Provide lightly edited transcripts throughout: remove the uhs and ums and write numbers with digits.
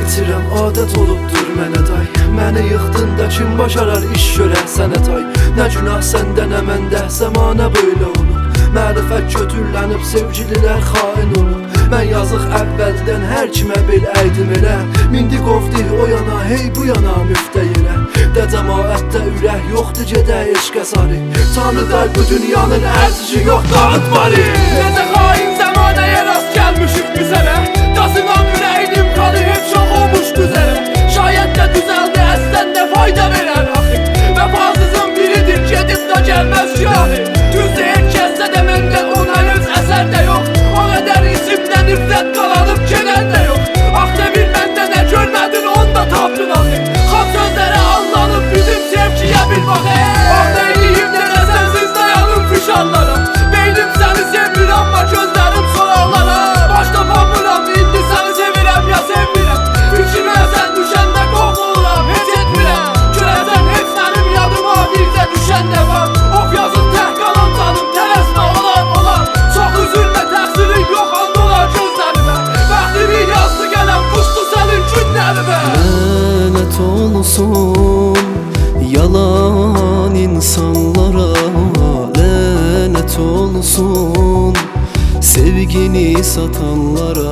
itirəm, adət olubdur mənə day. Məni yıxdın da kim başarar iş görər sənə tay. Nə günah səndə nə məndə, zəmanə böyle olub. Mərifət kötürlənib, sevgililər xain olub. Mən yazıq əvvəldən hər kimə bel əydim elə. Mindi qovdi o yana, hey bu yana müftəyirə. Də cəmaətdə ürək yoxdur gedə eşqə sarı. Tanrıday bu dünyanın ərzici yox dağıtmalı. Necə xain zəmanəyə rast gəlmişik güzələ. Qazınan ürəydim kanı heç çox olmuş güzələ. Şayət də düzəldi əslən də fayda verər axı. Vəfasızın biridir gedib də gəlməz şahı. Düz deyir kəssə də məndə ona öz əsər də yox. O qədər isimdən nifrət qalanıb gedən də yox. Axı bir məndə nə görmədin onda tapdın axı. Xam sözlərə allanıb bizim sevgiyə bir bax. Ah neyliyim nerə sənsiz dayanım fişanlara. Beynim səni sevmir amma gözlərim sorarlara. Başda papıram indi səni sevirəm ya sevmirəm. Fikrimə sən düşəndə qorxuluram heç etmirəm. Görəsən heç sənim yadıma bircə düşən də var. Of yazın tək qalan canım tələsmə olar. Çox üzülmə təqsiri yox anda olar gözlərimə. Bəxtimi yazdı gələm qusdu sənin günlərimə. Lənət olsun yalan insanlara. Lənət olsun sevgini satanlara.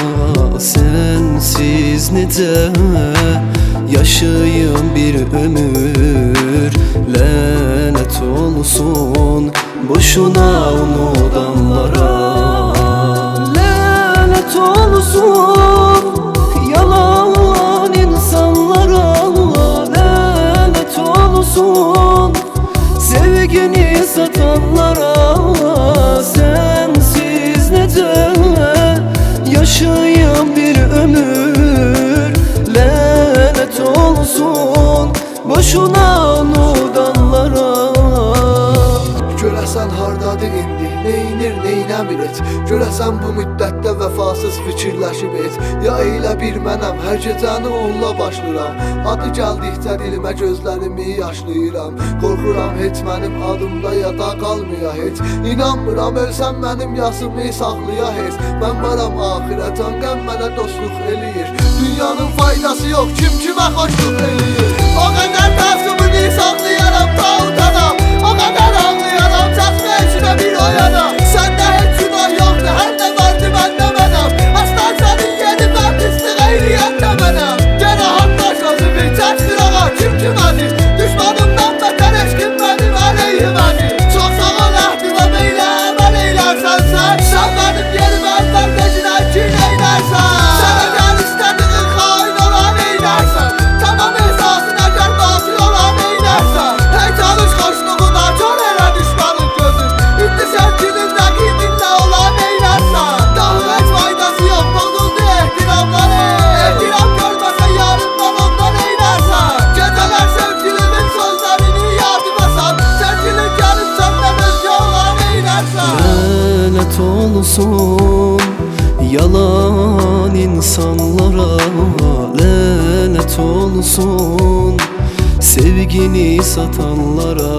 Sensiz necə yaşayım bir ömür. Lənət olsun boşuna unudanlara. Lənət olsun yalan insanlara. Lənət olsun sevgini satanlara. Sensiz necə yaşayım bir ömür. Lənət olsun boşuna unudanlara. Görəsən hardadır indi, neynir neynəmir et. Görəsən bu müddətdə vəfasız fikirləşib et. Ya elə bir mənəm, hər gecəni onunla başlayıram. Adı gəldikcə dilimə gözlərimi yaşlayıram. Qorxuram heç mənim adımda yada qalmaya heç. İnanmıram ölsəm mənim yasımı saxlaya heç. Mən varam axirətən qəm mənə dostluq eləyir. Dünyanın faydası yox, kim kimə xoşluq eləyir. O qədər təəssübünü saxlayaram ta utanam. O qədər ağlayaram çatma içinə bir o yana. Səndə heç günah yoxdur, hər nə vardı məndə mənəm. Aslan sənin yeni mən pislik eyləyən də mənəm. Gənə hatta sözü bir çəkdir ağa kim kimədir. Düşmanımdan bətər eşkim mənim əleyhimədir. Çox sağ ol əhdimə beylə əməl eylərsən sən. Sən mənim yerim əvvəl decinə kin eylərsən. Sənə gəl istədiğin xain olan eylərsən. Tamam esasın əgər batil olan eylərsən. Hey çalış xoşluğuna kör elə düşmanın gözün. İndi sevgilin rəqibinlə olan eylərsən. Daha heç faydası yox bozuldu ehtiramları. Ehtiram görməsə yarından ondan eylərsən. Gecələr sevgilinin sözlərini yadıma sal. Sevgilin gəlib səndən özgə olan eylərsən. Lənət olsun yalan insanlara. Lənət olsun sevgini satanlara.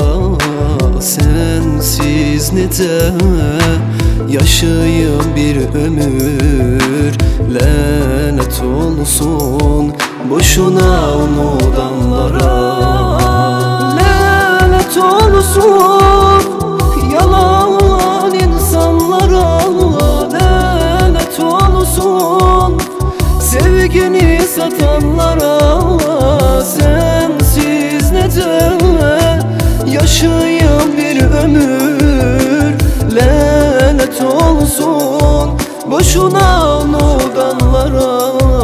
Sensiz necə yaşayım bir ömür. Lənət olsun boşuna unudanlara. Lənət olsun yalan insanlara. Lənət olsun sevgini satanlara. Sensiz necə yaşayım bir ömür. Lənət olsun boşuna unudanlara.